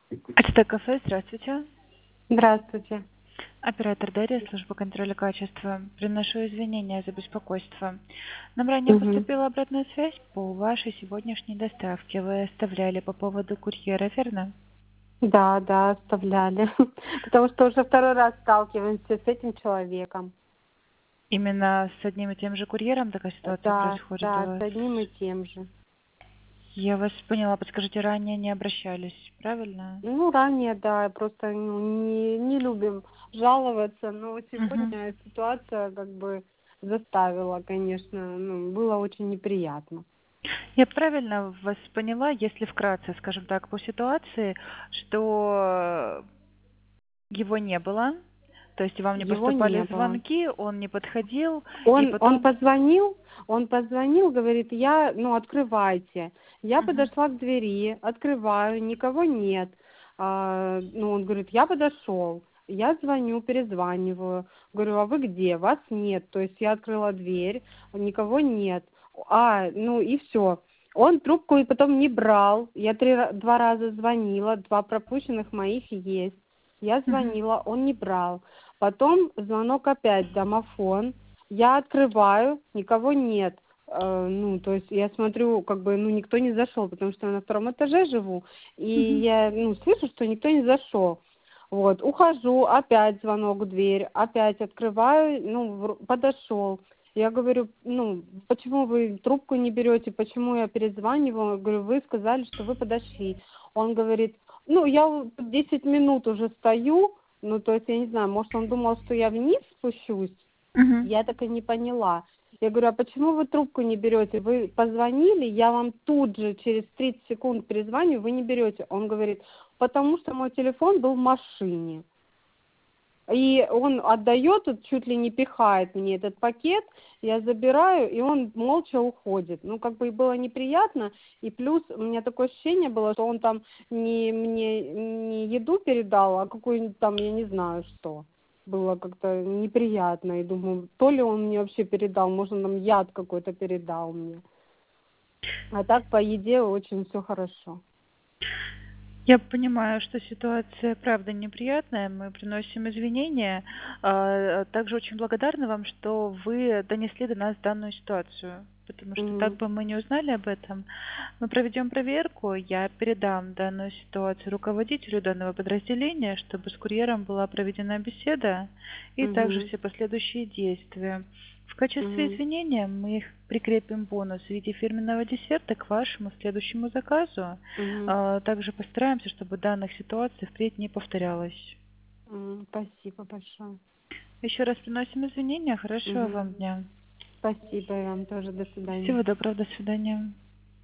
АТТ кафе, здравствуйте. Здравствуйте. Оператор Дарья, служба контроля качества. Приношу извинения за беспокойство. Нам ранее Мгм. поступила обратная связь по вашей сегодняшней доставке. Вы оставляли по поводу курьера, верно? Да, да, оставляли. Потому что уже второй раз сталкиваемся с этим человеком. Именно с одним и тем же курьером такая ситуация Да, происходит у да, с вас? одним и тем же. Я вас поняла. Подскажите, ранее не обращались, правильно? Ну, ранее, да, просто не любим жаловаться, но Мгм. сегодня ситуация как бы заставила, конечно, ну, было очень неприятно. Я правильно вас поняла, если вкратце, скажем так, по ситуации, что его не было, то есть вам не Его не поступали было. звонки, он не подходил, и Он потом. позвонил, говорит, ну, открывайте. Я Мгм, подошла к двери, открываю, никого нет. Ну, он говорит, я подошел. Я звоню, перезваниваю. Говорю, а вы где? Вас нет. То есть я открыла дверь, никого нет. Ну и все. Он трубку и потом не брал. Я два раза звонила, два пропущенных моих есть. Я мгм. звонила, он не брал. Потом звонок опять, домофон. Я открываю, никого нет. Ну, то есть я смотрю, как бы, ну, никто не зашел, потому что я на втором этаже живу, и Мгм. я, ну, слышу, что никто не зашел. Вот, ухожу, опять звонок в дверь, опять открываю, ну, подошел. Я говорю, ну, почему вы трубку не берете, почему я перезваниваю? Говорю, вы сказали, что вы подошли. Он говорит, ну, я вот 10 минут уже стою, ну, то есть, я не знаю, может, он думал, что я вниз спущусь, Мгм. я так и не поняла. Я говорю, а почему вы трубку не берете? Вы позвонили, я вам тут же через 30 секунд перезвоню, вы не берете. Он говорит, потому что мой телефон был в машине. И он отдает, вот чуть ли не пихает мне этот пакет, я забираю, и он молча уходит. Ну, как бы и было неприятно, и плюс у меня такое ощущение было, что он там мне не еду передал, а какую-нибудь там, я не знаю что. Было как-то неприятно, и думаю, то ли он мне вообще передал, может, он там яд какой-то передал мне. А так по еде очень все хорошо. Я понимаю, что ситуация правда неприятная. Мы приносим извинения. Также очень благодарны вам, что вы донесли до нас данную ситуацию, потому что так Мгм. бы мы не узнали об этом. Мы проведем проверку, я передам данную ситуацию руководителю данного подразделения, чтобы с курьером была проведена беседа и также Мгм. все последующие действия. В качестве Мгм. извинения мы их прикрепим бонус в виде фирменного десерта к вашему следующему заказу. Мгм. Также постараемся, чтобы данных ситуаций впредь не повторялось. Спасибо большое. Еще раз приносим извинения. Хорошего Мгм. вам дня. Спасибо и вам тоже. До свидания. Всего доброго. До свидания.